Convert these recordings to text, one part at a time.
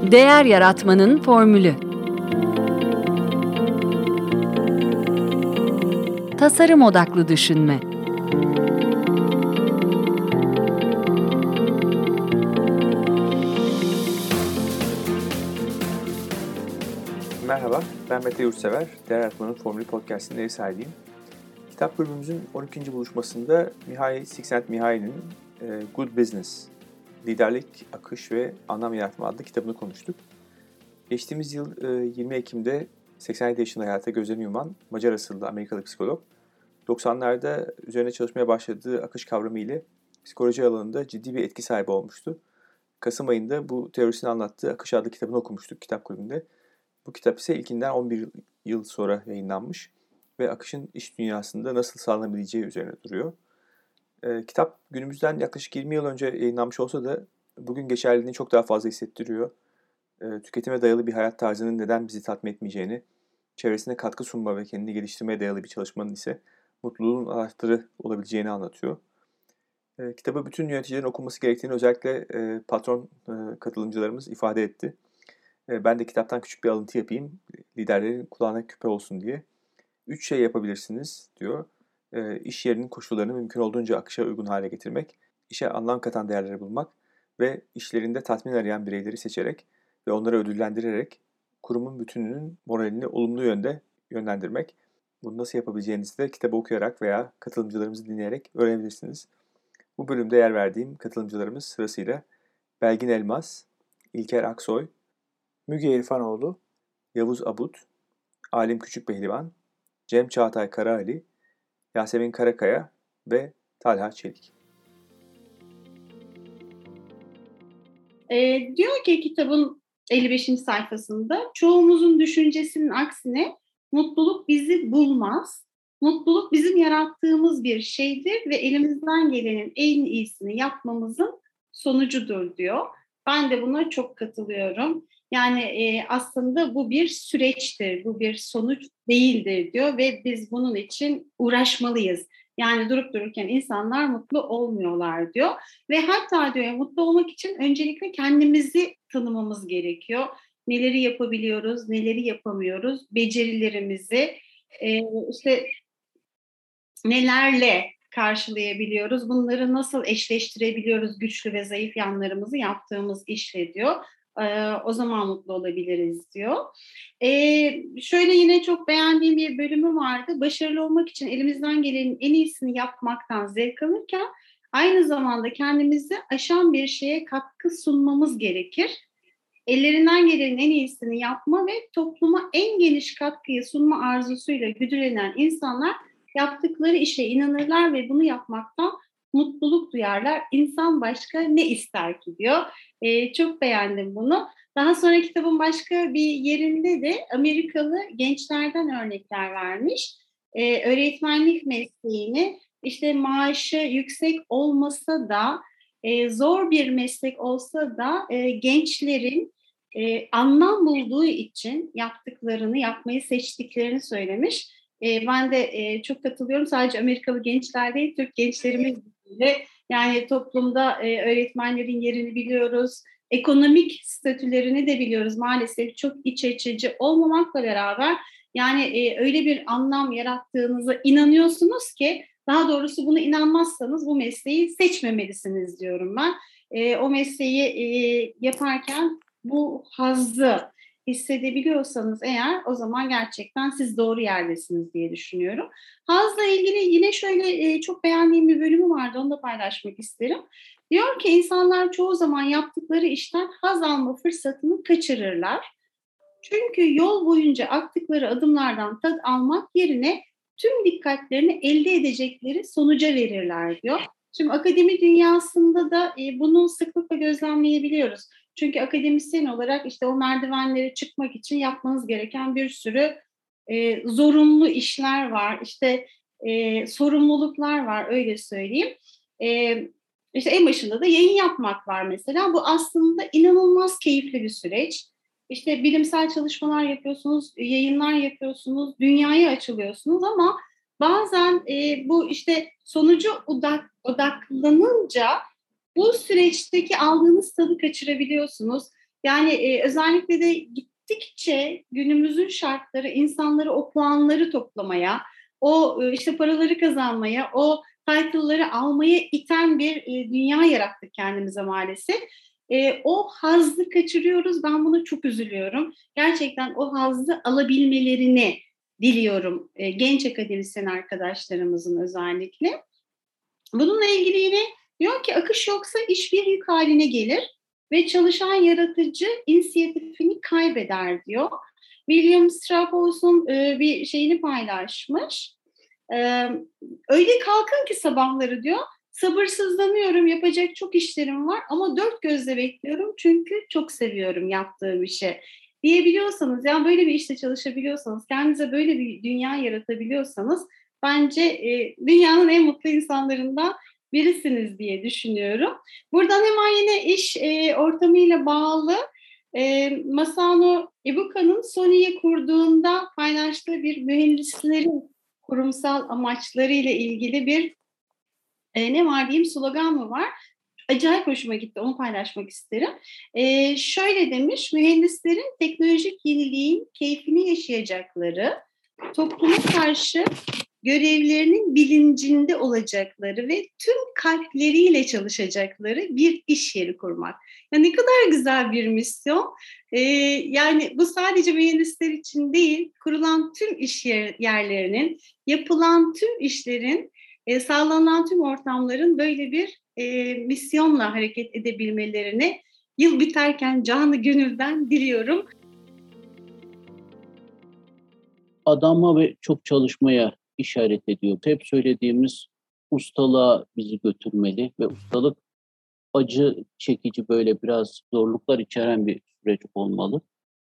Değer yaratmanın formülü. Tasarım odaklı düşünme. Merhaba, ben Mete Yurtsever. Değer Yaratmanın Formülü Podcast'ın ev sahibiyim. Kitap bölümümüzün 12. buluşmasında Mihaly Csikszentmihalyi'nin Good Business, Liderlik, Akış ve Anlam Yaratma adlı kitabını konuştuk. Geçtiğimiz yıl 20 Ekim'de 87 yaşında hayata gözlerini yuman Macar asıllı Amerikalı psikolog, 90'larda üzerine çalışmaya başladığı akış kavramı ile psikoloji alanında ciddi bir etki sahibi olmuştu. Kasım ayında bu teorisini anlattığı Akış adlı kitabını okumuştuk kitap kulübünde. Bu kitap ise ilkinden 11 yıl sonra yayınlanmış ve akışın iş dünyasında nasıl sağlanabileceği üzerine duruyor. Kitap günümüzden yaklaşık 20 yıl önce yayınlanmış olsa da bugün geçerliliğini çok daha fazla hissettiriyor. Tüketime dayalı bir hayat tarzının neden bizi tatmin etmeyeceğini, çevresine katkı sunma ve kendini geliştirmeye dayalı bir çalışmanın ise mutluluğun anahtarı olabileceğini anlatıyor. Kitabı bütün yöneticilerin okunması gerektiğini özellikle patron katılımcılarımız ifade etti. Ben de kitaptan küçük bir alıntı yapayım. Liderlerin kulağına küpe olsun diye. 3 şey yapabilirsiniz diyor. İş yerinin koşullarını mümkün olduğunca akışa uygun hale getirmek, işe anlam katan değerleri bulmak ve işlerinde tatmin arayan bireyleri seçerek ve onları ödüllendirerek kurumun bütününün moralini olumlu yönde yönlendirmek. Bunu nasıl yapabileceğinizi de kitabı okuyarak veya katılımcılarımızı dinleyerek öğrenebilirsiniz. Bu bölümde yer verdiğim katılımcılarımız sırasıyla Belgin Elmas, İlker Aksoy, Müge İrfanoğlu, Yavuz Abut, Alim Küçükpehlivan, Cem Çağatay Karaali, Yasemin Karakaya ve Talha Çelik. Diyor ki kitabın 55. sayfasında, çoğumuzun düşüncesinin aksine mutluluk bizi bulmaz. Mutluluk bizim yarattığımız bir şeydir ve elimizden gelenin en iyisini yapmamızın sonucudur diyor. Ben de buna çok katılıyorum. Yani aslında bu bir süreçtir, bu bir sonuç değildir diyor ve biz bunun için uğraşmalıyız. Yani durup dururken insanlar mutlu olmuyorlar diyor. Ve hatta diyor mutlu olmak için öncelikle kendimizi tanımamız gerekiyor. Neleri yapabiliyoruz, neleri yapamıyoruz, becerilerimizi işte nelerle karşılayabiliyoruz, bunları nasıl eşleştirebiliyoruz güçlü ve zayıf yanlarımızı yaptığımız işle diyor. O zaman mutlu olabiliriz diyor. Şöyle yine çok beğendiğim bir bölümü vardı. Başarılı olmak için elimizden gelenin en iyisini yapmaktan zevk alırken aynı zamanda kendimizi aşan bir şeye katkı sunmamız gerekir. Ellerinden gelenin en iyisini yapma ve topluma en geniş katkıyı sunma arzusuyla güdülenen insanlar yaptıkları işe inanırlar ve bunu yapmaktan mutluluk duyarlar. İnsan başka ne ister ki diyor. Çok beğendim bunu. Daha sonra kitabın başka bir yerinde de Amerikalı gençlerden örnekler vermiş. Öğretmenlik mesleğini işte maaşı yüksek olmasa da zor bir meslek olsa da gençlerin anlam bulduğu için yaptıklarını, yapmayı seçtiklerini söylemiş. Ben de çok katılıyorum. Sadece Amerikalı gençler değil, Türk gençlerimiz de. Yani toplumda öğretmenlerin yerini biliyoruz. Ekonomik statülerini de biliyoruz. Maalesef çok iç açıcı olmamakla beraber yani öyle bir anlam yarattığınıza inanıyorsunuz ki, daha doğrusu bunu inanmazsanız bu mesleği seçmemelisiniz diyorum ben. O mesleği yaparken bu hazzı hissedebiliyorsanız eğer, o zaman gerçekten siz doğru yerdesiniz diye düşünüyorum. Hazla ilgili yine şöyle çok beğendiğim bir bölümü vardı, onu da paylaşmak isterim. Diyor ki insanlar çoğu zaman yaptıkları işten haz alma fırsatını kaçırırlar. Çünkü yol boyunca attıkları adımlardan tat almak yerine tüm dikkatlerini elde edecekleri sonuca verirler diyor. Şimdi akademi dünyasında da bunu sıklıkla gözlemleyebiliyoruz. Çünkü akademisyen olarak işte o merdivenlere çıkmak için yapmanız gereken bir sürü zorunlu işler var. İşte sorumluluklar var, öyle söyleyeyim. İşte en başında da yayın yapmak var mesela. Bu aslında inanılmaz keyifli bir süreç. İşte bilimsel çalışmalar yapıyorsunuz, yayınlar yapıyorsunuz, dünyaya açılıyorsunuz ama bazen bu işte sonucu odaklanınca bu süreçteki aldığınız tadı kaçırabiliyorsunuz. Yani özellikle de gittikçe günümüzün şartları insanları o puanları toplamaya, o işte paraları kazanmaya, o title'ları almaya iten bir dünya yarattık kendimize maalesef. O hazzı kaçırıyoruz. Ben buna çok üzülüyorum. Gerçekten o hazzı alabilmelerini diliyorum genç akademisyen arkadaşlarımızın özellikle. Bununla ilgili yine diyor ki akış yoksa iş bir yük haline gelir ve çalışan yaratıcı inisiyatifini kaybeder diyor. William Strauss'un bir şeyini paylaşmış. Öyle kalkın ki sabahları diyor, sabırsızlanıyorum, yapacak çok işlerim var ama dört gözle bekliyorum çünkü çok seviyorum yaptığım işi diyebiliyorsanız, yani böyle bir işte çalışabiliyorsanız, kendinize böyle bir dünya yaratabiliyorsanız bence dünyanın en mutlu insanlarından birisiniz diye düşünüyorum. Buradan hemen yine iş ortamıyla bağlı Masano Ibuka'nın Sony'yi kurduğunda paylaştığı bir mühendislerin kurumsal amaçları ile ilgili bir ne var diyeyim, slogan mı var? Acayip hoşuma gitti, onu paylaşmak isterim. Şöyle demiş, mühendislerin teknolojik yeniliğin keyfini yaşayacakları, topluma karşı görevlerinin bilincinde olacakları ve tüm kalpleriyle çalışacakları bir iş yeri kurmak. Ya ne kadar güzel bir misyon. Yani bu sadece mühendisler için değil, kurulan tüm iş yerlerinin, yapılan tüm işlerin, sağlanan tüm ortamların böyle bir misyonla hareket edebilmelerini yıl biterken canı gönülden diliyorum. Adama ve çok çalışmaya işaret ediyor. Hep söylediğimiz ustalığa bizi götürmeli ve ustalık acı çekici, böyle biraz zorluklar içeren bir süreç olmalı.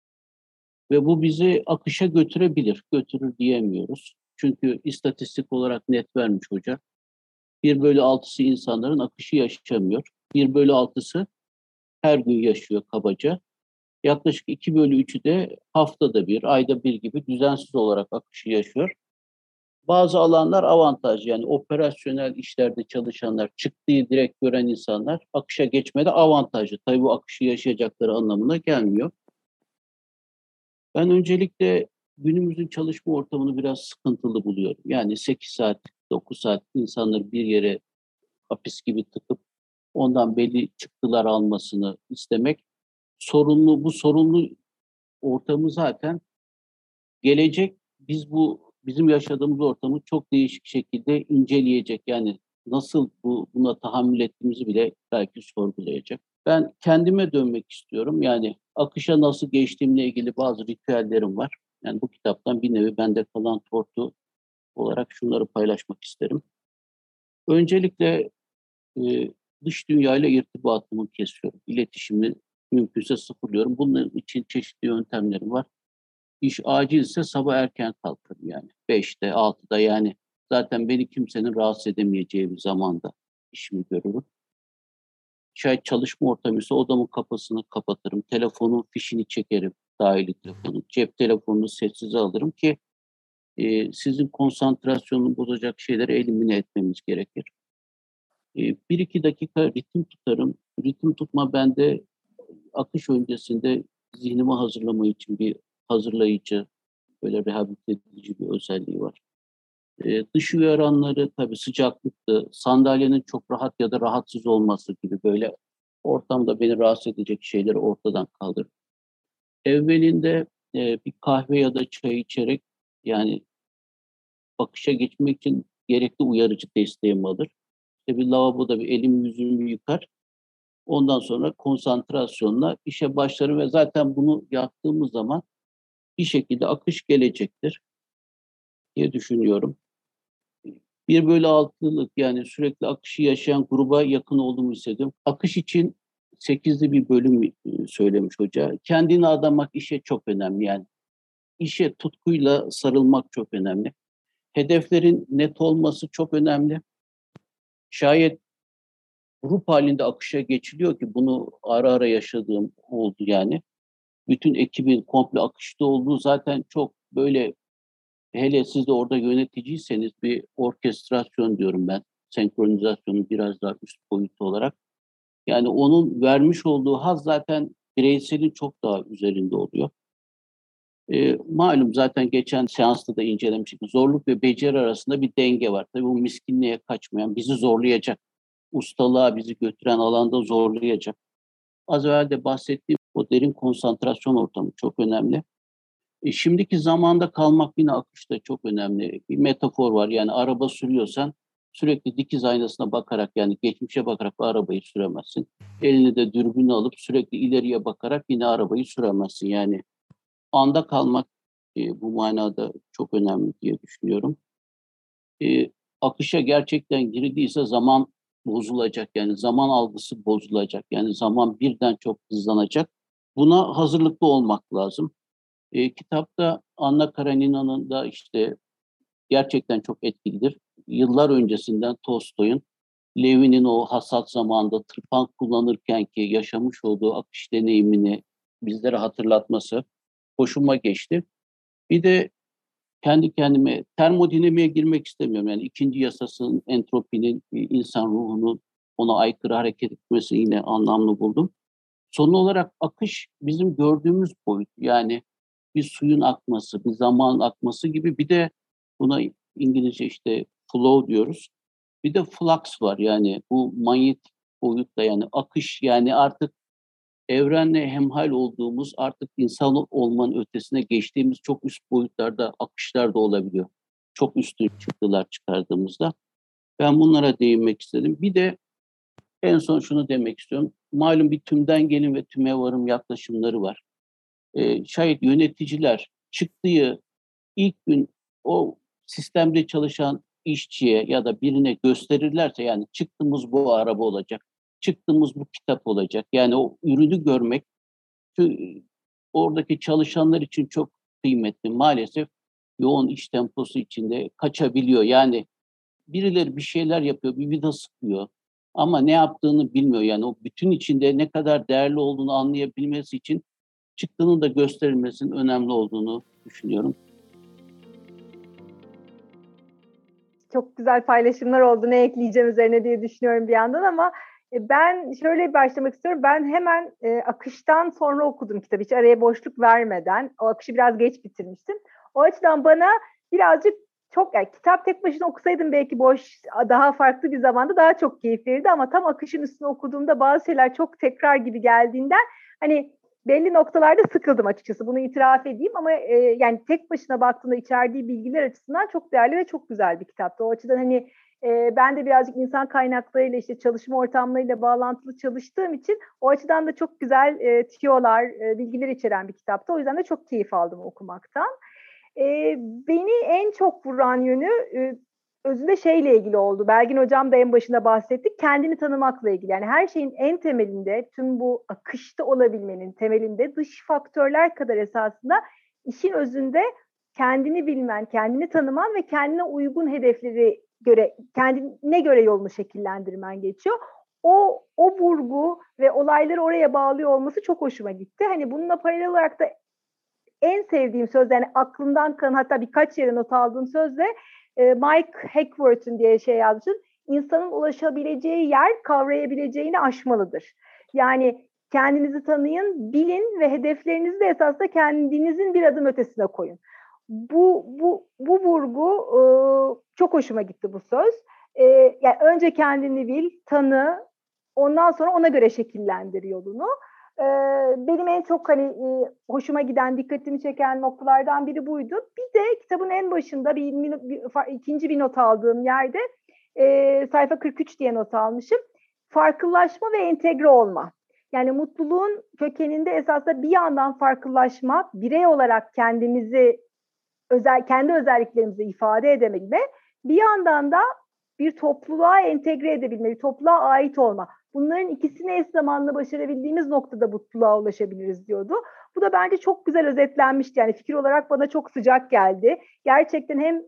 Ve bu bizi akışa götürebilir. Götürür diyemiyoruz. Çünkü istatistik olarak net vermiş hoca. 1/6'sı insanların akışı yaşamıyor. 1/6'sı her gün yaşıyor kabaca. Yaklaşık 2/3'ü de haftada bir, ayda bir gibi düzensiz olarak akışı yaşıyor. Bazı alanlar avantaj, yani operasyonel işlerde çalışanlar, çıktığı direkt gören insanlar akışa geçmede avantajlı. Tabii bu akışı yaşayacakları anlamına gelmiyor. Ben öncelikle günümüzün çalışma ortamını biraz sıkıntılı buluyorum. Yani 8 saat, 9 saat insanları bir yere hapis gibi tıkıp ondan belli çıktılar almasını istemek sorunlu. Bu sorunlu ortamı zaten gelecek bizim yaşadığımız ortamı çok değişik şekilde inceleyecek. Yani nasıl buna tahammül ettiğimizi bile belki sorgulayacak. Ben kendime dönmek istiyorum. Yani akışa nasıl geçtiğimle ilgili bazı ritüellerim var. Yani bu kitaptan bir nevi bende kalan tortu olarak şunları paylaşmak isterim. Öncelikle dış dünyayla irtibatımı kesiyorum. İletişimi mümkünse sıfırlıyorum. Bunun için çeşitli yöntemlerim var. İş acilse sabah erken kalkarım yani. 5'te, 6'da, yani zaten beni kimsenin rahatsız edemeyeceği bir zamanda işimi görürüm. Şayet çalışma ortamı ise odamın kapısını kapatırım. Telefonun fişini çekerim, dahili telefonu. Cep telefonunu sessize alırım ki sizin konsantrasyonunu bozacak şeyleri elimine etmemiz gerekir. 1-2 dakika ritim tutarım. Ritim tutma bende akış öncesinde zihnimi hazırlama için bir hazırlayıcı, böyle rehabilite edici bir özelliği var. Dış uyaranları tabii sıcaklıktı, sandalyenin çok rahat ya da rahatsız olması gibi böyle ortamda beni rahatsız edecek şeyleri ortadan kaldırır. Evvelinde bir kahve ya da çay içerek, yani bakışa geçmek için gerekli uyarıcı desteğimi alır. İşte bir lavaboda bir elimi yüzümü yıkar. Ondan sonra konsantrasyonla işe başlarım ve zaten bunu yaptığımız zaman bir şekilde akış gelecektir diye düşünüyorum. 1/6'lık, yani sürekli akışı yaşayan gruba yakın olduğumu hissediyorum. Akış için 8'li bir bölüm söylemiş hoca. Kendini adamak işe çok önemli. Yani işe tutkuyla sarılmak çok önemli. Hedeflerin net olması çok önemli. Şayet grup halinde akışa geçiliyor, ki bunu ara ara yaşadığım oldu yani. Bütün ekibin komple akışta olduğu zaten çok böyle, hele siz de orada yöneticiyseniz, bir orkestrasyon diyorum ben. Senkronizasyonun biraz daha üst boyutu olarak. Yani onun vermiş olduğu haz zaten bireyselin çok daha üzerinde oluyor. Malum zaten geçen seansta da incelemiştik. Zorluk ve beceri arasında bir denge var. Tabii bu miskinliğe kaçmayan, bizi zorlayacak, ustalığa bizi götüren alanda zorlayacak. Az evvel de bahsettiğim o derin konsantrasyon ortamı çok önemli. Şimdiki zamanda kalmak yine akışta çok önemli. Bir metafor var, yani araba sürüyorsan sürekli dikiz aynasına bakarak, yani geçmişe bakarak arabayı süremezsin. Eline de dürbünü alıp sürekli ileriye bakarak yine arabayı süremezsin. Yani anda kalmak bu manada çok önemli diye düşünüyorum. Akışa gerçekten girdiyse zaman bozulacak. Yani zaman algısı bozulacak. Yani zaman birden çok hızlanacak. Buna hazırlıklı olmak lazım. Kitapta Anna Karenina'nın da işte gerçekten çok etkilidir. Yıllar öncesinden Tolstoy'un Levin'in o hasat zamanında tırpank kullanırken ki yaşamış olduğu akış deneyimini bizlere hatırlatması hoşuma geçti. Bir de kendi kendime termodinamiğe girmek istemiyorum. Yani ikinci yasasının, entropinin, insan ruhunun ona aykırı hareket etmesi yine anlamlı buldum. Son olarak akış bizim gördüğümüz boyut. Yani bir suyun akması, bir zamanın akması gibi, bir de buna İngilizce işte flow diyoruz. Bir de flux var, yani bu manyetik boyutta, yani akış, yani artık evrenle hemhal olduğumuz, artık insan olmanın ötesine geçtiğimiz çok üst boyutlarda akışlar da olabiliyor. Çok üstün çıktılar çıkardığımızda. Ben bunlara değinmek istedim. Bir de en son şunu demek istiyorum. Malum bir tümden gelin ve tüme varım yaklaşımları var. Şayet yöneticiler çıktığı ilk gün o sistemde çalışan işçiye ya da birine gösterirlerse, yani çıktığımız bu araba olacak, çıktığımız bu kitap olacak. Yani o ürünü görmek oradaki çalışanlar için çok kıymetli. Maalesef yoğun iş temposu içinde kaçabiliyor. Yani birileri bir şeyler yapıyor, bir vida sıkıyor ama ne yaptığını bilmiyor. Yani o bütün içinde ne kadar değerli olduğunu anlayabilmesi için çıktığının da gösterilmesinin önemli olduğunu düşünüyorum. Çok güzel paylaşımlar oldu. Ne ekleyeceğim üzerine diye düşünüyorum bir yandan ama ben şöyle başlamak istiyorum. Ben hemen akıştan sonra okudum kitabı. Hiç araya boşluk vermeden. O akışı biraz geç bitirmiştim. O açıdan bana birazcık çok, yani kitap tek başına okusaydım belki daha farklı bir zamanda daha çok keyif verirdi ama tam akışın üstüne okuduğumda bazı şeyler çok tekrar gibi geldiğinden hani belli noktalarda sıkıldım açıkçası. Bunu itiraf edeyim ama yani tek başına baktığında içerdiği bilgiler açısından çok değerli ve çok güzel bir kitaptı. O açıdan hani ben de birazcık insan kaynaklarıyla, işte çalışma ortamlarıyla bağlantılı çalıştığım için o açıdan da çok güzel tiyolar, bilgiler içeren bir kitaptı. O yüzden de çok keyif aldım okumaktan. Beni en çok vuran yönü özünde şeyle ilgili oldu. Belgin Hocam da en başında bahsettik. Kendini tanımakla ilgili. Yani her şeyin en temelinde, tüm bu akışta olabilmenin temelinde dış faktörler kadar esasında işin özünde kendini bilmen, kendini tanıman ve kendine uygun hedefleri göre, kendine göre yolunu şekillendirmen geçiyor. O vurgu ve olayları oraya bağlıyor olması çok hoşuma gitti. Hani bununla paralel olarak da en sevdiğim söz, yani aklımdan kalan, hatta birkaç yere not aldığım sözle Mike Hackworth'un diye şey yazmışım. İnsanın ulaşabileceği yer kavrayabileceğini aşmalıdır. Yani kendinizi tanıyın, bilin ve hedeflerinizi de esasında kendinizin bir adım ötesine koyun. Bu vurgu çok hoşuma gitti, bu söz. Yani önce kendini bil, tanı, ondan sonra ona göre şekillendir yolunu. Benim en çok hani hoşuma giden, dikkatimi çeken noktalardan biri buydu. Bir de kitabın en başında ikinci bir not aldığım yerde sayfa 43 diye not almışım. Farklılaşma ve entegre olma. Yani mutluluğun kökeninde esasında bir yandan farklılaşma, birey olarak kendimizi kendi özelliklerimizi ifade edebilme, bir yandan da bir topluluğa entegre edebilme, bir topluluğa ait olma. Bunların ikisini eş zamanlı başarabildiğimiz noktada mutluluğa ulaşabiliriz diyordu. Bu da bence çok güzel özetlenmişti. Yani fikir olarak bana çok sıcak geldi. Gerçekten hem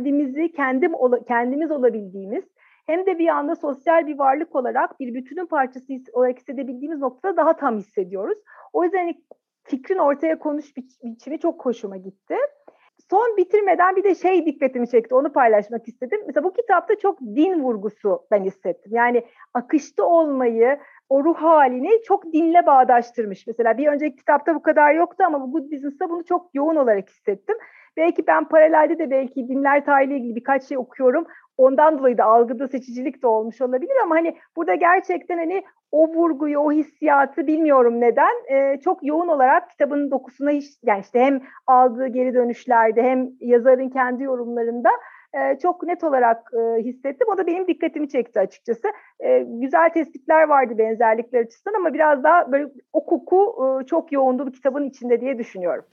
kendimiz olabildiğimiz, hem de bir anda sosyal bir varlık olarak bir bütünün parçası olarak hissedebildiğimiz noktada daha tam hissediyoruz. O yüzden fikrin ortaya konuş biçimi çok hoşuma gitti. son bitirmeden bir de dikkatimi çekti, onu paylaşmak istedim. Mesela bu kitapta çok din vurgusu ben hissettim. Yani akışta olmayı, o ruh halini çok dinle bağdaştırmış. Mesela bir önceki kitapta bu kadar yoktu ama bu Good Business'ta bunu çok yoğun olarak hissettim. Belki ben paralelde de belki dinler tarihiyle ilgili birkaç şey okuyorum. Ondan dolayı da algıda seçicilik de olmuş olabilir ama hani burada gerçekten hani o vurguyu, o hissiyatı bilmiyorum neden çok yoğun olarak kitabın dokusuna yani işte hem aldığı geri dönüşlerde hem yazarın kendi yorumlarında çok net olarak hissettim. O da benim dikkatimi çekti açıkçası. Güzel tespitler vardı benzerlikler açısından ama biraz daha böyle o koku çok yoğundu bu kitabın içinde diye düşünüyorum.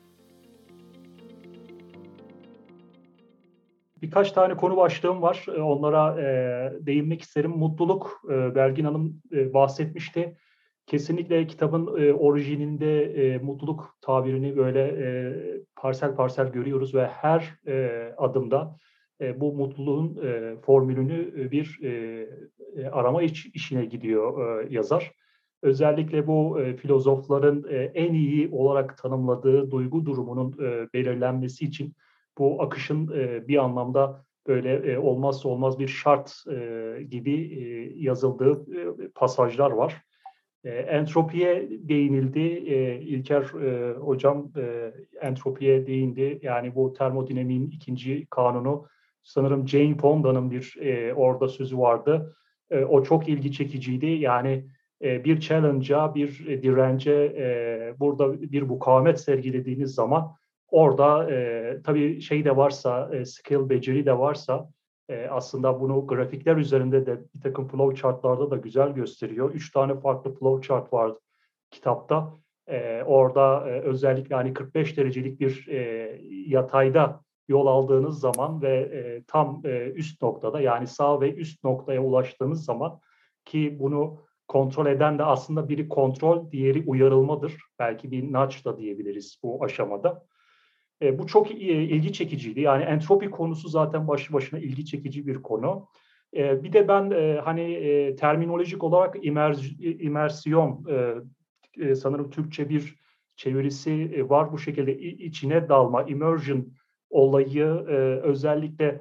Birkaç tane konu başlığım var. Onlara değinmek isterim. Mutluluk, Belgin Hanım bahsetmişti. Kesinlikle kitabın orijininde mutluluk tabirini böyle parsel parsel görüyoruz ve her adımda bu mutluluğun formülünü bir arama işine gidiyor yazar. Özellikle bu filozofların en iyi olarak tanımladığı duygu durumunun belirlenmesi için bu akışın bir anlamda böyle olmazsa olmaz bir şart gibi yazıldığı pasajlar var. Entropiye değinildi. İlker hocam entropiye değindi. Yani bu termodinamiğin ikinci kanunu sanırım Jane Fonda'nın bir orada sözü vardı. O çok ilgi çekiciydi. Yani bir challenge'a, bir dirence burada bir mukavemet sergilediğiniz zaman orada tabii de varsa, skill, beceri de varsa aslında bunu grafikler üzerinde de bir takım flow chartlarda da güzel gösteriyor. 3 tane farklı flow chart var kitapta. Orada özellikle hani 45 derecelik bir yatayda yol aldığınız zaman ve tam üst noktada yani sağ ve üst noktaya ulaştığınız zaman ki bunu kontrol eden de aslında biri kontrol, diğeri uyarılmadır. Belki bir nudge da diyebiliriz bu aşamada. Bu çok ilgi çekiciydi. Yani entropi konusu zaten başlı başına ilgi çekici bir konu. Bir de ben terminolojik olarak imersiyon, sanırım Türkçe bir çevirisi var bu şekilde içine dalma, immersion olayı özellikle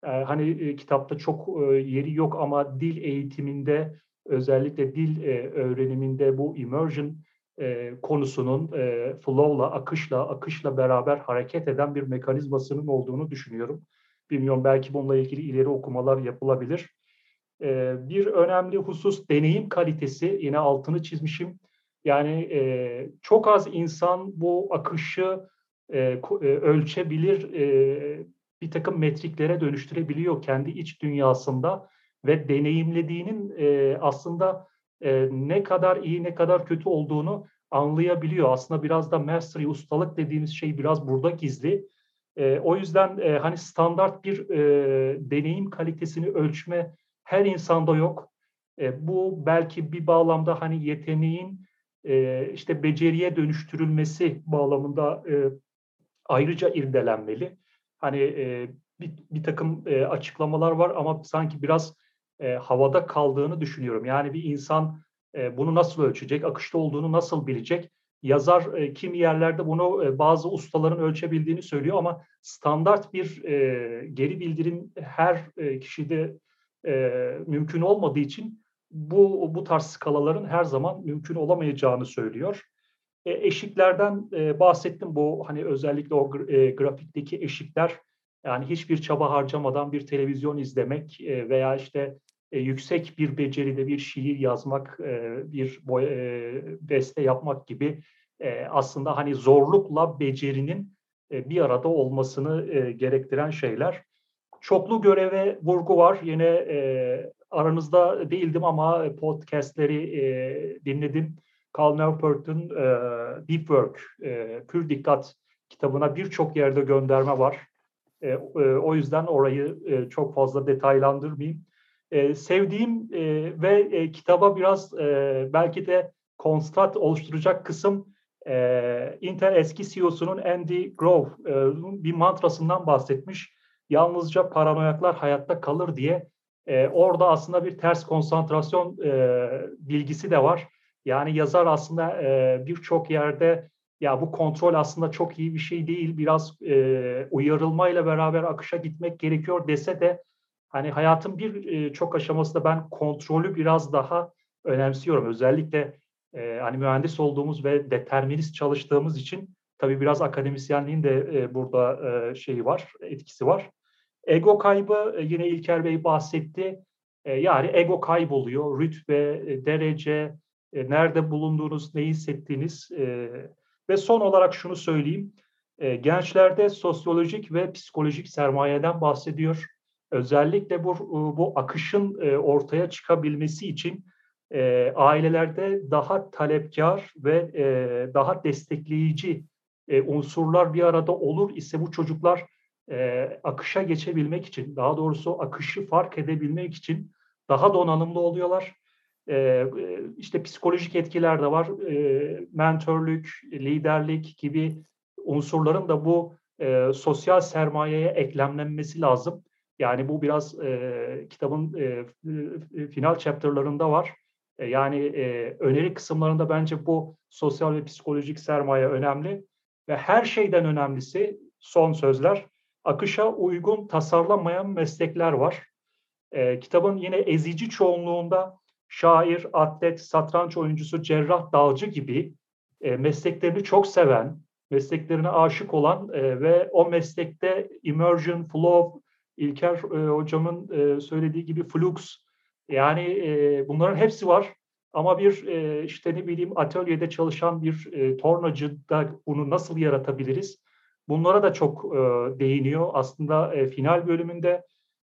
kitapta çok yeri yok ama dil eğitiminde özellikle dil öğreniminde bu immersion konusunun flow'la, akışla beraber hareket eden bir mekanizmasının olduğunu düşünüyorum. Bilmiyorum, belki bununla ilgili ileri okumalar yapılabilir. Bir önemli husus deneyim kalitesi, yine altını çizmişim. Yani çok az insan bu akışı ölçebilir, bir takım metriklere dönüştürebiliyor kendi iç dünyasında ve deneyimlediğinin aslında ne kadar iyi ne kadar kötü olduğunu anlayabiliyor. Aslında biraz da mastery, ustalık dediğimiz şey biraz burada gizli. O yüzden hani standart bir deneyim kalitesini ölçme her insanda yok. Bu belki bir bağlamda hani yeteneğin işte beceriye dönüştürülmesi bağlamında ayrıca irdelenmeli. Hani bir takım açıklamalar var ama sanki biraz havada kaldığını düşünüyorum. Yani bir insan bunu nasıl ölçecek, akışta olduğunu nasıl bilecek? Yazar kimi yerlerde bunu bazı ustaların ölçebildiğini söylüyor ama standart bir geri bildirim her kişide mümkün olmadığı için bu tarz skalaların her zaman mümkün olamayacağını söylüyor. Eşiklerden bahsettim. Bu hani özellikle o grafikteki eşikler, yani hiçbir çaba harcamadan bir televizyon izlemek veya işte yüksek bir beceride bir şiir yazmak, bir beste yapmak gibi aslında hani zorlukla becerinin bir arada olmasını gerektiren şeyler. Çoklu göreve vurgu var. Yine aranızda değildim ama podcastleri dinledim. Cal Newport'un Deep Work, Pür Dikkat kitabına birçok yerde gönderme var. O yüzden orayı çok fazla detaylandırmayayım. Sevdiğim ve kitaba biraz belki de konstrat oluşturacak kısım Intel eski CEO'sunun Andy Grove bir mantrasından bahsetmiş. Yalnızca paranoyaklar hayatta kalır diye. Orada aslında bir ters konsantrasyon bilgisi de var. Yani yazar aslında birçok yerde ya bu kontrol aslında çok iyi bir şey değil, biraz uyarılmayla beraber akışa gitmek gerekiyor dese de hani hayatın çok aşamasında ben kontrolü biraz daha önemsiyorum. Özellikle hani mühendis olduğumuz ve determinist çalıştığımız için tabii biraz akademisyenliğin de burada şeyi var, etkisi var. Ego kaybı yine İlker Bey bahsetti. Yani ego kayboluyor. Rütbe, derece, nerede bulunduğunuz, ne hissettiğiniz. Ve son olarak şunu söyleyeyim. Gençlerde sosyolojik ve psikolojik sermayeden bahsediyor. Özellikle bu akışın ortaya çıkabilmesi için ailelerde daha talepkar ve daha destekleyici unsurlar bir arada olur ise bu çocuklar akışa geçebilmek için, daha doğrusu akışı fark edebilmek için daha donanımlı oluyorlar. İşte psikolojik etkiler de var. Mentörlük, liderlik gibi unsurların da bu sosyal sermayeye eklemlenmesi lazım. Yani bu biraz kitabın final chapter'larında var. Yani öneri kısımlarında bence bu sosyal ve psikolojik sermaye önemli. Ve her şeyden önemlisi son sözler. Akışa uygun tasarlanmayan meslekler var. Kitabın yine ezici çoğunluğunda şair, atlet, satranç oyuncusu, cerrah, dalcı gibi mesleklerini çok seven, mesleklerine aşık olan ve o meslekte immersion, flow, İlker hocamın söylediği gibi flux, yani bunların hepsi var. Ama bir işte ne bileyim atölyede çalışan bir tornacıda bunu nasıl yaratabiliriz? Bunlara da çok değiniyor. Aslında final bölümünde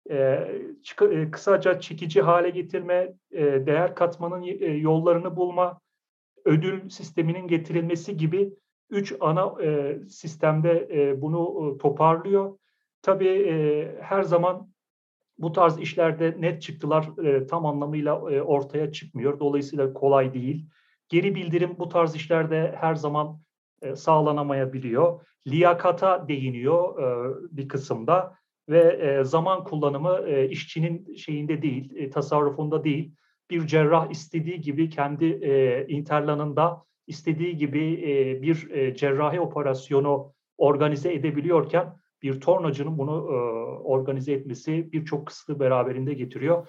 kısaca çekici hale getirme, değer katmanın yollarını bulma, ödül sisteminin getirilmesi gibi 3 ana sistemde bunu toparlıyor. Tabii her zaman bu tarz işlerde net çıktılar tam anlamıyla ortaya çıkmıyor. Dolayısıyla kolay değil. Geri bildirim bu tarz işlerde her zaman sağlanamayabiliyor. Liyakata değiniyor bir kısımda ve zaman kullanımı işçinin şeyinde değil, tasarrufunda değil. Bir cerrah istediği gibi kendi interlanında istediği gibi bir cerrahi operasyonu organize edebiliyorken bir tornacının bunu organize etmesi birçok kısıtı beraberinde getiriyor.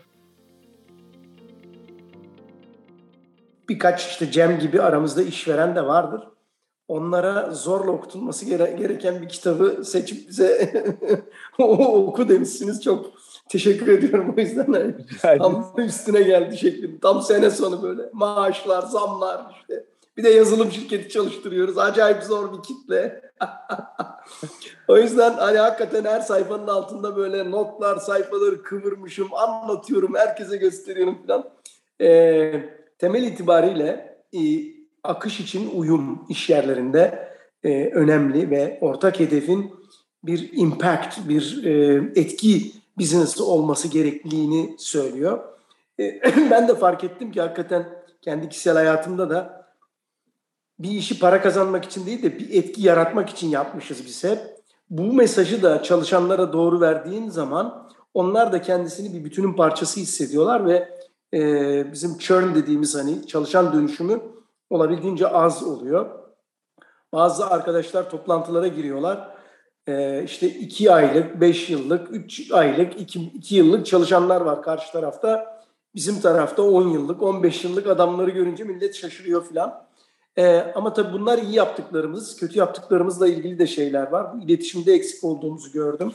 Birkaç işte Cem gibi aramızda işveren de vardır. Onlara zorla okutulması gereken bir kitabı seçip bize oku demişsiniz. Çok teşekkür ediyorum o yüzden. Tam üstüne geldi şeklinde. Tam sene sonu böyle maaşlar, zamlar işte. Bir de yazılım şirketi çalıştırıyoruz. Acayip zor bir kitle. O yüzden hani hakikaten her sayfanın altında böyle notlar, sayfaları kıvırmışım, anlatıyorum, herkese gösteriyorum falan. Temel itibariyle akış için uyum iş yerlerinde önemli ve ortak hedefin bir impact, bir etki business olması gerekliliğini söylüyor. Ben de fark ettim ki hakikaten kendi kişisel hayatımda da bir işi para kazanmak için değil de bir etki yaratmak için yapmışız biz hep. Bu mesajı da çalışanlara doğru verdiğin zaman onlar da kendisini bir bütünün parçası hissediyorlar ve bizim churn dediğimiz hani çalışan dönüşümü olabildiğince az oluyor. Bazı arkadaşlar toplantılara giriyorlar. İşte 2 aylık, 5 yıllık, 3 aylık, 2 yıllık çalışanlar var karşı tarafta. Bizim tarafta 10 yıllık, 15 yıllık adamları görünce millet şaşırıyor filan. Ama tabii bunlar iyi yaptıklarımız, kötü yaptıklarımızla ilgili de şeyler var. Bu iletişimde eksik olduğumuzu gördüm.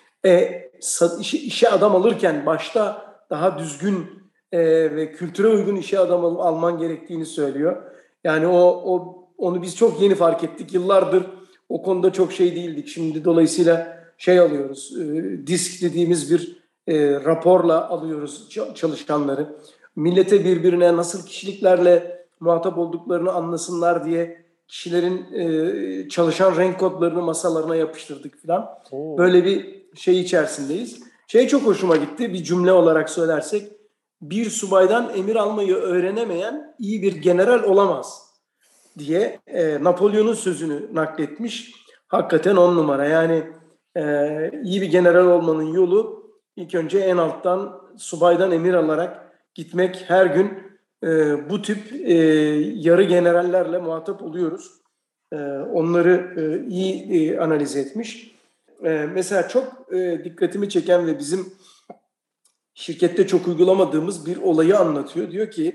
İşe adam alırken başta daha düzgün ve kültüre uygun işe adam alman gerektiğini söylüyor. Yani onu biz çok yeni fark ettik. Yıllardır o konuda çok şey değildik. Şimdi dolayısıyla alıyoruz. DISK dediğimiz bir raporla alıyoruz çalışanları. Millete birbirine nasıl kişiliklerle muhatap olduklarını anlasınlar diye kişilerin çalışan renk kodlarını masalarına yapıştırdık falan. Böyle bir şey içerisindeyiz. Çok hoşuma gitti. Bir cümle olarak söylersek, bir subaydan emir almayı öğrenemeyen iyi bir general olamaz diye Napolyon'un sözünü nakletmiş. Hakikaten 10 numara. Yani iyi bir general olmanın yolu ilk önce en alttan subaydan emir alarak gitmek. Her gün bu tip yarı generallerle muhatap oluyoruz. Onları iyi analiz etmiş. Mesela çok dikkatimi çeken ve bizim şirkette çok uygulamadığımız bir olayı anlatıyor. Diyor ki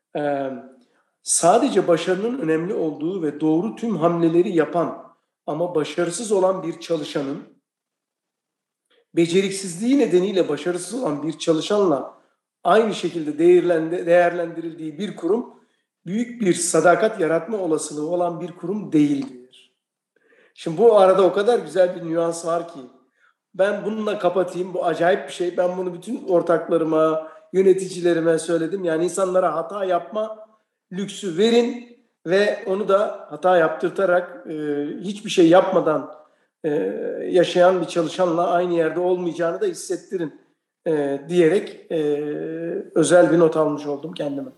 sadece başarının önemli olduğu ve doğru tüm hamleleri yapan ama başarısız olan bir çalışanın beceriksizliği nedeniyle başarısız olan bir çalışanla aynı şekilde değerlendirildiği bir kurum büyük bir sadakat yaratma olasılığı olan bir kurum değildir. Şimdi bu arada o kadar güzel bir nüans var ki ben bununla kapatayım. Bu acayip bir şey. Ben bunu bütün ortaklarıma, yöneticilerime söyledim. Yani insanlara hata yapma lüksü verin ve onu da hata yaptırtarak hiçbir şey yapmadan yaşayan bir çalışanla aynı yerde olmayacağını da hissettirin diyerek özel bir not almış oldum kendime.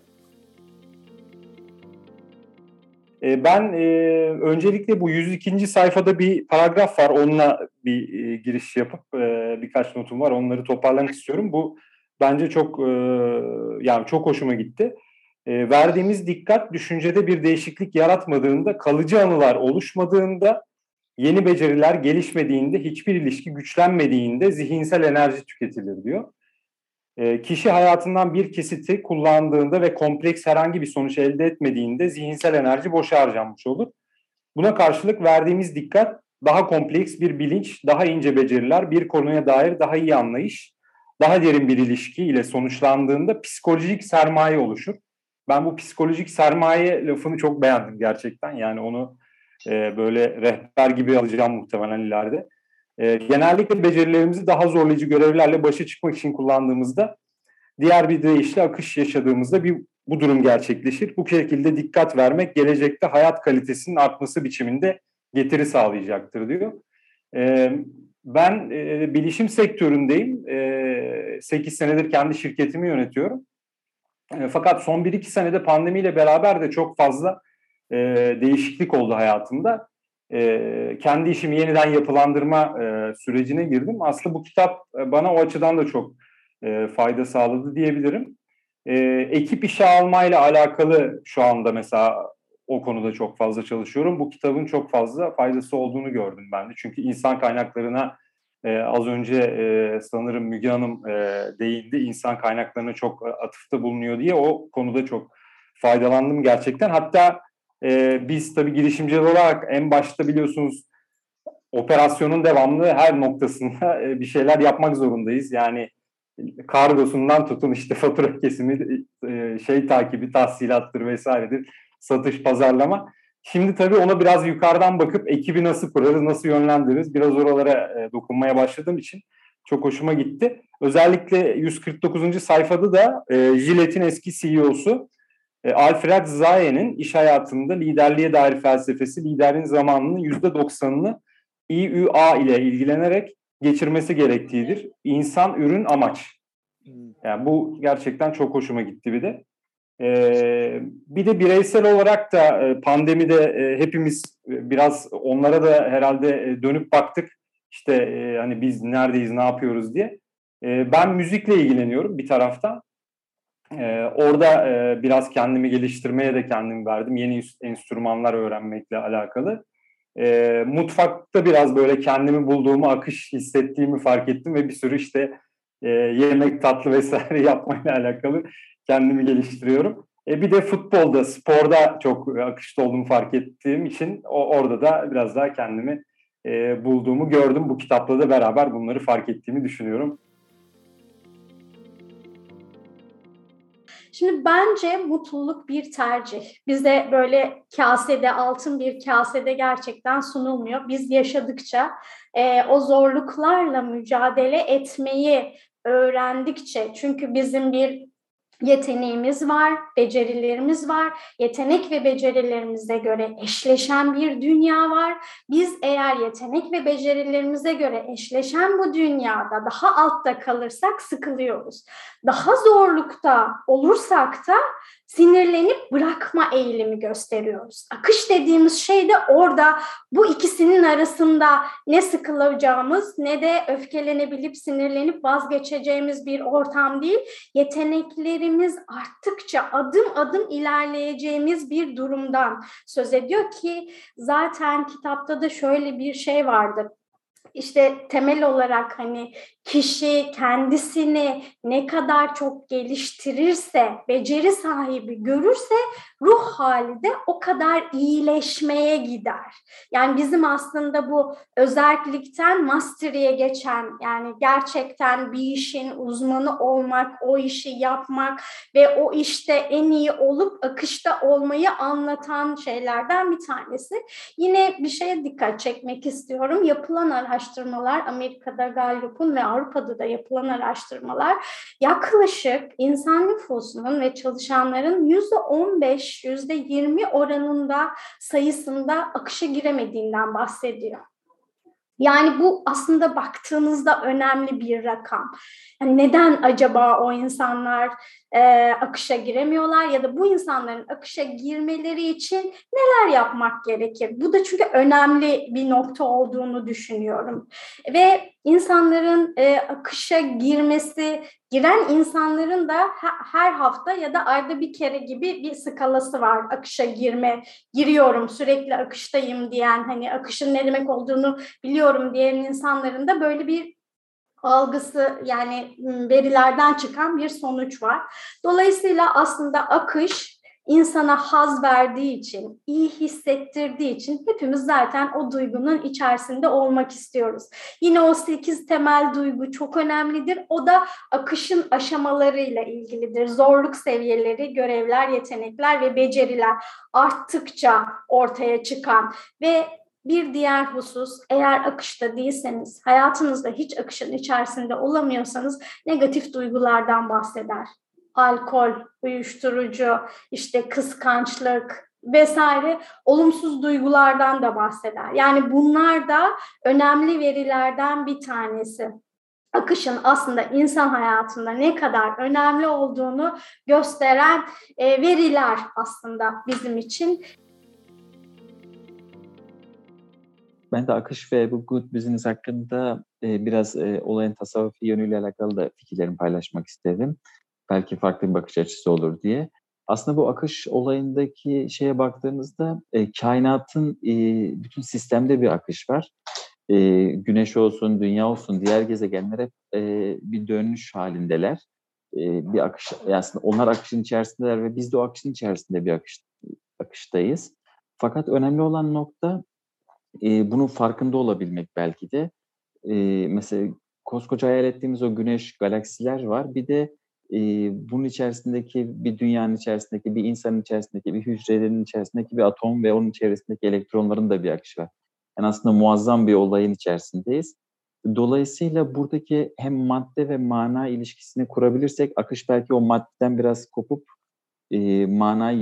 Ben öncelikle bu 102. sayfada bir paragraf var. Onunla bir giriş yapıp birkaç notum var. Onları toparlamak istiyorum. Bu bence çok yani çok hoşuma gitti. Verdiğimiz dikkat düşüncede bir değişiklik yaratmadığında, kalıcı anılar oluşmadığında, yeni beceriler gelişmediğinde, hiçbir ilişki güçlenmediğinde zihinsel enerji tüketilir diyor. Kişi hayatından bir kesiti kullandığında ve kompleks herhangi bir sonuç elde etmediğinde zihinsel enerji boşa harcanmış olur. Buna karşılık verdiğimiz dikkat daha kompleks bir bilinç, daha ince beceriler, bir konuya dair daha iyi anlayış, daha derin bir ilişki ile sonuçlandığında psikolojik sermaye oluşur. Ben bu psikolojik sermaye lafını çok beğendim gerçekten. Yani onu böyle rehber gibi alacağım muhtemelen ileride. Genellikle becerilerimizi daha zorlayıcı görevlerle başa çıkmak için kullandığımızda, diğer bir deyişle akış yaşadığımızda bu durum gerçekleşir. Bu şekilde dikkat vermek gelecekte hayat kalitesinin artması biçiminde getiri sağlayacaktır diyor. Ben bilişim sektöründeyim. 8 senedir kendi şirketimi yönetiyorum. Fakat son 1-2 senede pandemiyle beraber de çok fazla değişiklik oldu hayatımda. Kendi işimi yeniden yapılandırma sürecine girdim. Aslında bu kitap bana o açıdan da çok fayda sağladı diyebilirim. Ekip işe almayla alakalı şu anda mesela o konuda çok fazla çalışıyorum. Bu kitabın çok fazla faydası olduğunu gördüm ben de. Çünkü insan kaynaklarına az önce sanırım Müge Hanım değindi. İnsan kaynaklarına çok atıfta bulunuyor diye o konuda çok faydalandım gerçekten. Hatta biz tabii girişimciler olarak en başta biliyorsunuz operasyonun devamlı her noktasında bir şeyler yapmak zorundayız. Yani kargosundan tutun işte fatura kesimi, takibi, tahsilattır vesairedir, satış, pazarlama. Şimdi tabii ona biraz yukarıdan bakıp ekibi nasıl kurarız, nasıl yönlendiririz biraz oralara dokunmaya başladığım için çok hoşuma gitti. Özellikle 149. sayfada da Gillette'in eski CEO'su Alfred Zaye'nin iş hayatında liderliğe dair felsefesi, liderin zamanının %90'ını İÜA ile ilgilenerek geçirmesi gerektiğidir. İnsan, ürün, amaç. Yani bu gerçekten çok hoşuma gitti bir de. Bir de bireysel olarak da pandemide hepimiz biraz onlara da herhalde dönüp baktık. İşte hani biz neredeyiz, ne yapıyoruz diye. Ben müzikle ilgileniyorum bir taraftan. Orada biraz kendimi geliştirmeye de kendimi verdim. Yeni enstrümanlar öğrenmekle alakalı. Mutfakta biraz böyle kendimi bulduğumu, akış hissettiğimi fark ettim ve bir sürü işte yemek, tatlı vesaire yapmayla alakalı kendimi geliştiriyorum. Bir de futbolda, sporda çok akışta olduğumu fark ettiğim için orada da biraz daha kendimi bulduğumu gördüm. Bu kitapla da beraber bunları fark ettiğimi düşünüyorum. Şimdi bence mutluluk bir tercih. Bize böyle kasede, altın bir kasede gerçekten sunulmuyor. Biz yaşadıkça, o zorluklarla mücadele etmeyi öğrendikçe, çünkü bizim bir yeteneğimiz var, becerilerimiz var. Yetenek ve becerilerimize göre eşleşen bir dünya var. Biz eğer yetenek ve becerilerimize göre eşleşen bu dünyada daha altta kalırsak sıkılıyoruz. Daha zorlukta olursak da sinirlenip bırakma eğilimi gösteriyoruz. Akış dediğimiz şey de orada, bu ikisinin arasında ne sıkılacağımız ne de öfkelenebilip sinirlenip vazgeçeceğimiz bir ortam değil. Yeteneklerimiz irademiz arttıkça adım adım ilerleyeceğimiz bir durumdan söz ediyor ki zaten kitapta da şöyle bir şey vardı. İşte temel olarak hani kişi kendisini ne kadar çok geliştirirse, beceri sahibi görürse ruh hali de o kadar iyileşmeye gider. Yani bizim aslında bu özerklikten mastery'e geçen, yani gerçekten bir işin uzmanı olmak, o işi yapmak ve o işte en iyi olup akışta olmayı anlatan şeylerden bir tanesi. Yine bir şeye dikkat çekmek istiyorum. Yapılan araştırmalar, Amerika'da Gallup'un ve Avrupa'da da yapılan araştırmalar yaklaşık insan nüfusunun ve çalışanların %15, %20 oranında sayısında akışa giremediğinden bahsediyor. Yani bu aslında baktığınızda önemli bir rakam. Yani neden acaba o insanlar akışa giremiyorlar ya da bu insanların akışa girmeleri için neler yapmak gerekir? Bu da çünkü önemli bir nokta olduğunu düşünüyorum. Ve insanların akışa giren insanların da her hafta ya da ayda bir kere gibi bir skalası var. Akışa giriyorum, sürekli akıştayım diyen, hani akışın ne demek olduğunu biliyorum diyen insanların da böyle bir algısı, yani verilerden çıkan bir sonuç var. Dolayısıyla aslında akış insana haz verdiği için, iyi hissettirdiği için hepimiz zaten o duygunun içerisinde olmak istiyoruz. Yine o 8 temel duygu çok önemlidir. O da akışın aşamalarıyla ilgilidir. Zorluk seviyeleri, görevler, yetenekler ve beceriler arttıkça ortaya çıkan ve bir diğer husus, eğer akışta değilseniz, hayatınızda hiç akışın içerisinde olamıyorsanız negatif duygulardan bahseder. Alkol, uyuşturucu, işte kıskançlık vesaire olumsuz duygulardan da bahseder. Yani bunlar da önemli verilerden bir tanesi. Akışın aslında insan hayatında ne kadar önemli olduğunu gösteren veriler aslında bizim için. Ben de akış ve bu good business hakkında biraz olayın tasavvufi yönüyle alakalı da fikirlerimi paylaşmak istedim. Belki farklı bir bakış açısı olur diye. Aslında bu akış olayındaki şeye baktığımızda kainatın bütün sistemde bir akış var. Güneş olsun, dünya olsun, diğer gezegenler hep bir dönüş halindeler. Bir akış, aslında onlar akışın içerisindeler ve biz de o akışın içerisinde bir akıştayız. Fakat önemli olan nokta bunun farkında olabilmek belki de. Mesela koskoca hayal ettiğimiz o güneş, galaksiler var. Bir de bunun içerisindeki, bir dünyanın içerisindeki, bir insanın içerisindeki, bir hücrelerin içerisindeki bir atom ve onun içerisindeki elektronların da bir akışı var. Yani aslında muazzam bir olayın içerisindeyiz. Dolayısıyla buradaki hem madde ve mana ilişkisini kurabilirsek, akış belki o maddeden biraz kopup manayı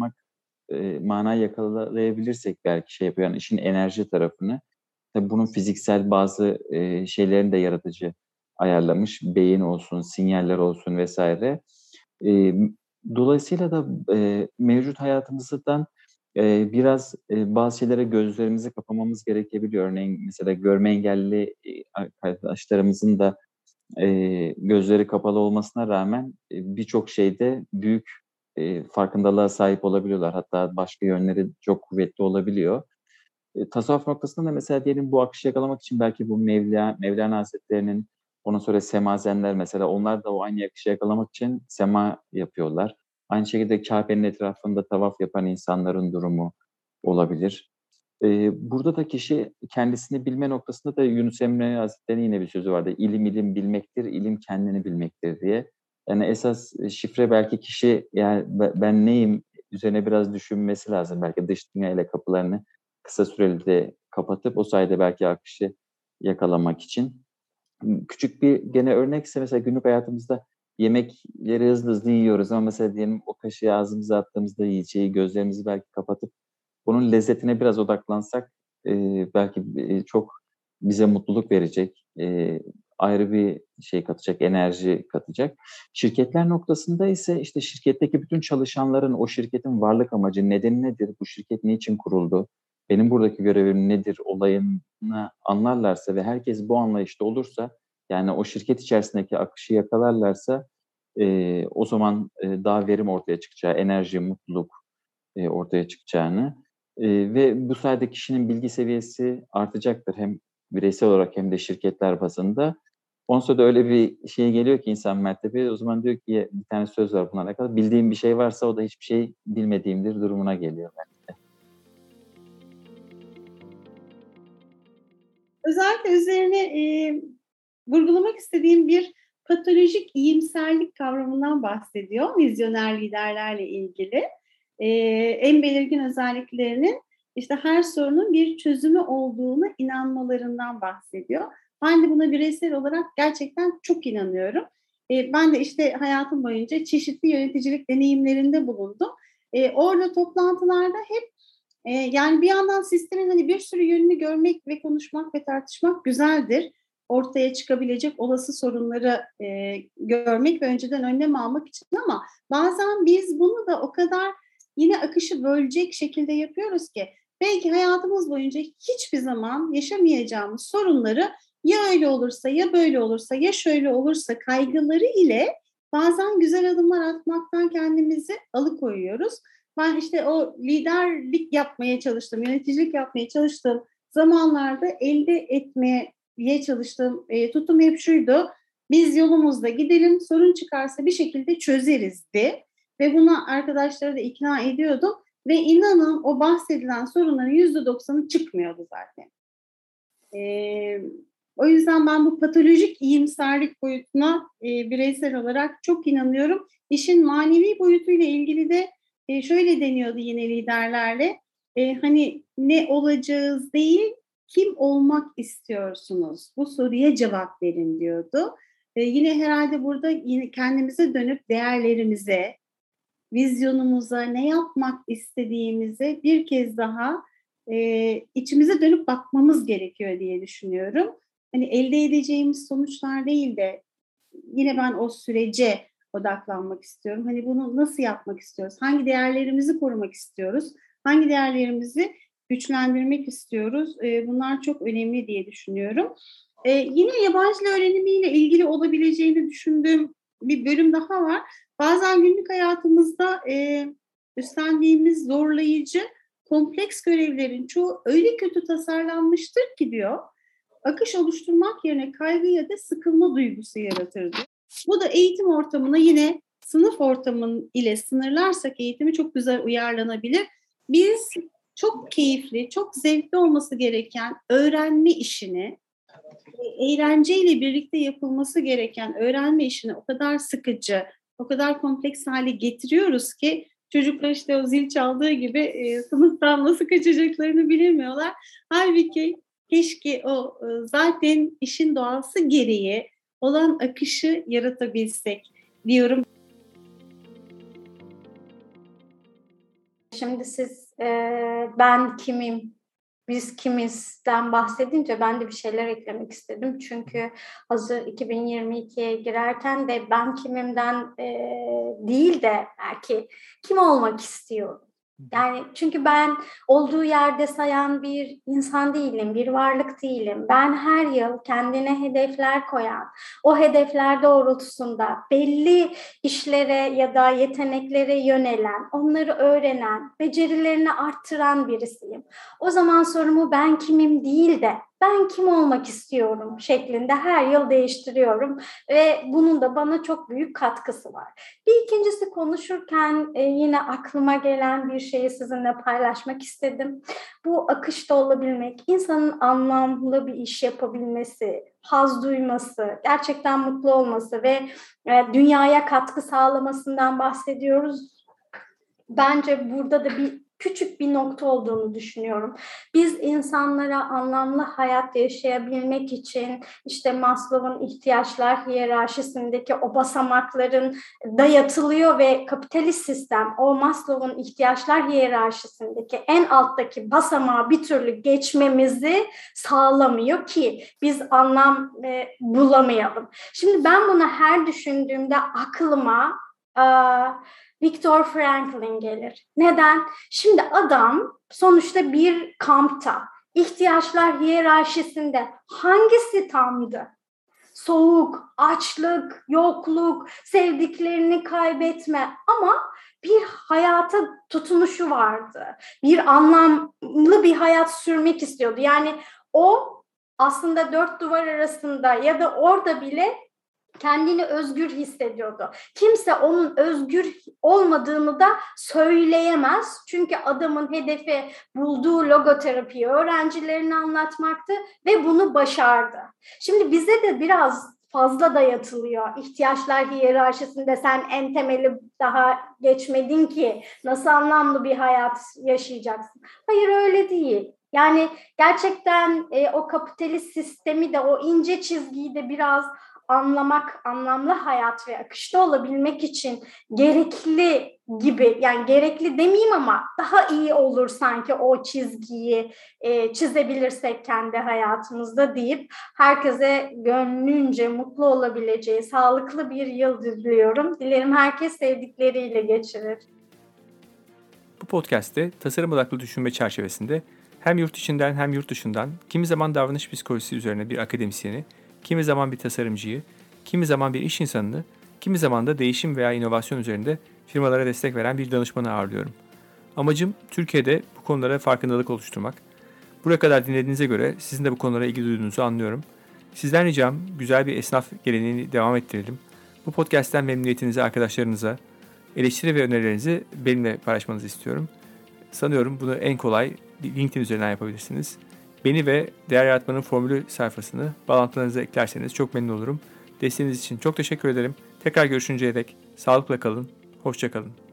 yakalayabilirsek belki şey yapıyor. Yani işin enerji tarafını. Tabii bunun fiziksel bazı şeylerini de yaratıcı ayarlamış. Beyin olsun, sinyaller olsun vesaire. Dolayısıyla da mevcut hayatımızdan biraz bazı şeylere gözlerimizi kapamamız gerekebiliyor. Örneğin mesela görme engelli arkadaşlarımızın da gözleri kapalı olmasına rağmen birçok şeyde büyük farkındalığa sahip olabiliyorlar. Hatta başka yönleri çok kuvvetli olabiliyor. Tasavvuf noktasında da mesela diyelim bu akışı yakalamak için belki bu Mevlana Hazretleri'nin, ondan sonra semazenler mesela, onlar da o aynı akışı yakalamak için sema yapıyorlar. Aynı şekilde Kabe'nin etrafında tavaf yapan insanların durumu olabilir. Burada da kişi kendisini bilme noktasında da Yunus Emre Hazretleri'nin yine bir sözü vardı. İlim bilmektir, ilim kendini bilmektir diye. Yani esas şifre belki kişi, yani ben neyim üzerine biraz düşünmesi lazım. Belki dış dünyayla kapılarını kısa süreli de kapatıp o sayede belki akışı yakalamak için. Küçük bir gene örnekse mesela günlük hayatımızda yemekleri hızlı yiyoruz ama mesela diyelim o kaşığı ağzımıza attığımızda yiyeceği gözlerimizi belki kapatıp bunun lezzetine biraz odaklansak belki çok bize mutluluk verecek, ayrı bir şey katacak, enerji katacak. Şirketler noktasında ise işte şirketteki bütün çalışanların o şirketin varlık amacı, nedeni nedir, bu şirket niçin kuruldu, benim buradaki görevim nedir olayını anlarlarsa ve herkes bu anlayışta olursa, yani o şirket içerisindeki akışı yakalarlarsa o zaman daha verim ortaya çıkacağı, enerji, mutluluk ortaya çıkacağını ve bu sayede kişinin bilgi seviyesi artacaktır. Hem bireysel olarak hem de şirketler bazında. Ondan sonra da öyle bir şey geliyor ki insan mertebe, o zaman diyor ki bir tane söz var bununla alakalı. Bildiğim bir şey varsa o da hiçbir şey bilmediğimdir durumuna geliyor bence. Özellikle üzerine vurgulamak istediğim bir patolojik iyimserlik kavramından bahsediyor vizyoner liderlerle ilgili. En belirgin özelliklerinin işte her sorunun bir çözümü olduğuna inanmalarından bahsediyor. Ben de buna bireysel olarak gerçekten çok inanıyorum. Ben de işte hayatım boyunca çeşitli yöneticilik deneyimlerinde bulundum. Orada toplantılarda hep yani bir yandan sistemin hani bir sürü yönünü görmek ve konuşmak ve tartışmak güzeldir. Ortaya çıkabilecek olası sorunları görmek ve önceden önlem almak için, ama bazen biz bunu da o kadar yine akışı bölecek şekilde yapıyoruz ki belki hayatımız boyunca hiçbir zaman yaşamayacağımız sorunları ya öyle olursa ya böyle olursa ya şöyle olursa kaygıları ile bazen güzel adımlar atmaktan kendimizi alıkoyuyoruz. Ben işte o liderlik yapmaya çalıştım, yöneticilik yapmaya çalıştığım zamanlarda elde etmeye çalıştığım tutum hep şuydu: biz yolumuzda gidelim, sorun çıkarsa bir şekilde çözerizdi. Ve buna arkadaşları da ikna ediyordum. Ve inanın o bahsedilen sorunların %90'ı çıkmıyordu zaten. O yüzden ben bu patolojik iyimserlik boyutuna bireysel olarak çok inanıyorum. İşin manevi boyutuyla ilgili de şöyle deniyordu yine liderlerle. Hani ne olacağız değil, kim olmak istiyorsunuz? Bu soruya cevap verin diyordu. Yine herhalde burada yine kendimize dönüp değerlerimize, vizyonumuza, ne yapmak istediğimize bir kez daha içimize dönüp bakmamız gerekiyor diye düşünüyorum. Hani elde edeceğimiz sonuçlar değil de yine ben o sürece odaklanmak istiyorum. Hani bunu nasıl yapmak istiyoruz? Hangi değerlerimizi korumak istiyoruz? Hangi değerlerimizi güçlendirmek istiyoruz? Bunlar çok önemli diye düşünüyorum. Yine yabancı dil öğrenimiyle ilgili olabileceğini düşündüğüm bir bölüm daha var. Bazen günlük hayatımızda üstlendiğimiz zorlayıcı, kompleks görevlerin çoğu öyle kötü tasarlanmıştır ki diyor, akış oluşturmak yerine kaygı ya da sıkılma duygusu yaratır diyor. Bu da eğitim ortamına yine sınıf ortamının ile sınırlarsak eğitimi çok güzel uyarlanabilir. Biz çok keyifli, çok zevkli olması gereken öğrenme işini, eğlenceyle birlikte yapılması gereken öğrenme işini o kadar sıkıcı, o kadar kompleks hale getiriyoruz ki çocuklar işte o zil çaldığı gibi sınıftan nasıl kaçacaklarını bilemiyorlar. Halbuki keşke o zaten işin doğası gereği olan akışı yaratabilsek diyorum. Şimdi siz ben kimim, biz kimizden bahsedince ben de bir şeyler eklemek istedim. Çünkü hazır 2022'ye girerken de ben kimimden değil de belki kim olmak istiyorum. Yani çünkü ben olduğu yerde sayan bir insan değilim, bir varlık değilim. Ben her yıl kendine hedefler koyan, o hedefler doğrultusunda belli işlere ya da yeteneklere yönelen, onları öğrenen, becerilerini arttıran birisiyim. O zaman sorumu ben kimim değil de ben kim olmak istiyorum şeklinde her yıl değiştiriyorum ve bunun da bana çok büyük katkısı var. Bir ikincisi, konuşurken yine aklıma gelen bir şeyi sizinle paylaşmak istedim. Bu akışta olabilmek, insanın anlamlı bir iş yapabilmesi, haz duyması, gerçekten mutlu olması ve dünyaya katkı sağlamasından bahsediyoruz. Bence burada da küçük bir nokta olduğunu düşünüyorum. Biz insanlara anlamlı hayat yaşayabilmek için işte Maslow'un ihtiyaçlar hiyerarşisindeki o basamakların dayatılıyor ve kapitalist sistem o Maslow'un ihtiyaçlar hiyerarşisindeki en alttaki basamağı bir türlü geçmemizi sağlamıyor ki biz anlam bulamayalım. Şimdi ben bunu her düşündüğümde aklıma Viktor Franklin gelir. Neden? Şimdi adam sonuçta bir kampta, ihtiyaçlar hiyerarşisinde hangisi tamdı? soğuk, açlık, yokluk, sevdiklerini kaybetme ama bir hayata tutunuşu vardı. Bir anlamlı bir hayat sürmek istiyordu. Yani o aslında dört duvar arasında ya da orada bile kendini özgür hissediyordu. Kimse onun özgür olmadığını da söyleyemez. Çünkü adamın hedefi bulduğu logoterapiyi öğrencilerine anlatmaktı ve bunu başardı. Şimdi bize de biraz fazla dayatılıyor. İhtiyaçlar hiyerarşisinde sen en temeli daha geçmedin ki nasıl anlamlı bir hayat yaşayacaksın? Hayır, öyle değil. Yani gerçekten o kapitalist sistemi de, o ince çizgiyi de biraz anlamak, anlamlı hayat ve akışta olabilmek için gerekli gibi, yani gerekli demeyeyim ama daha iyi olur sanki o çizgiyi çizebilirsek kendi hayatımızda deyip herkese gönlünce mutlu olabileceği sağlıklı bir yıl diliyorum. Dilerim herkes sevdikleriyle geçirir. Bu podcast'te tasarım odaklı düşünme çerçevesinde hem yurt içinden hem yurt dışından kimi zaman davranış psikolojisi üzerine bir akademisyeni, kimi zaman bir tasarımcıyı, kimi zaman bir iş insanını, kimi zaman da değişim veya inovasyon üzerinde firmalara destek veren bir danışmanı ağırlıyorum. Amacım Türkiye'de bu konulara farkındalık oluşturmak. Buraya kadar dinlediğinize göre sizin de bu konulara ilgi duyduğunuzu anlıyorum. Sizden ricam güzel bir esnaf geleneğini devam ettirelim. Bu podcast'ten memnuniyetinizi arkadaşlarınıza, eleştiri ve önerilerinizi benimle paylaşmanızı istiyorum. Sanıyorum bunu en kolay LinkedIn üzerinden yapabilirsiniz. Beni ve Değer Yaratmanın Formülü sayfasını bağlantılarınıza eklerseniz çok memnun olurum. Desteğiniz için çok teşekkür ederim. Tekrar görüşünceye dek sağlıkla kalın, hoşça kalın.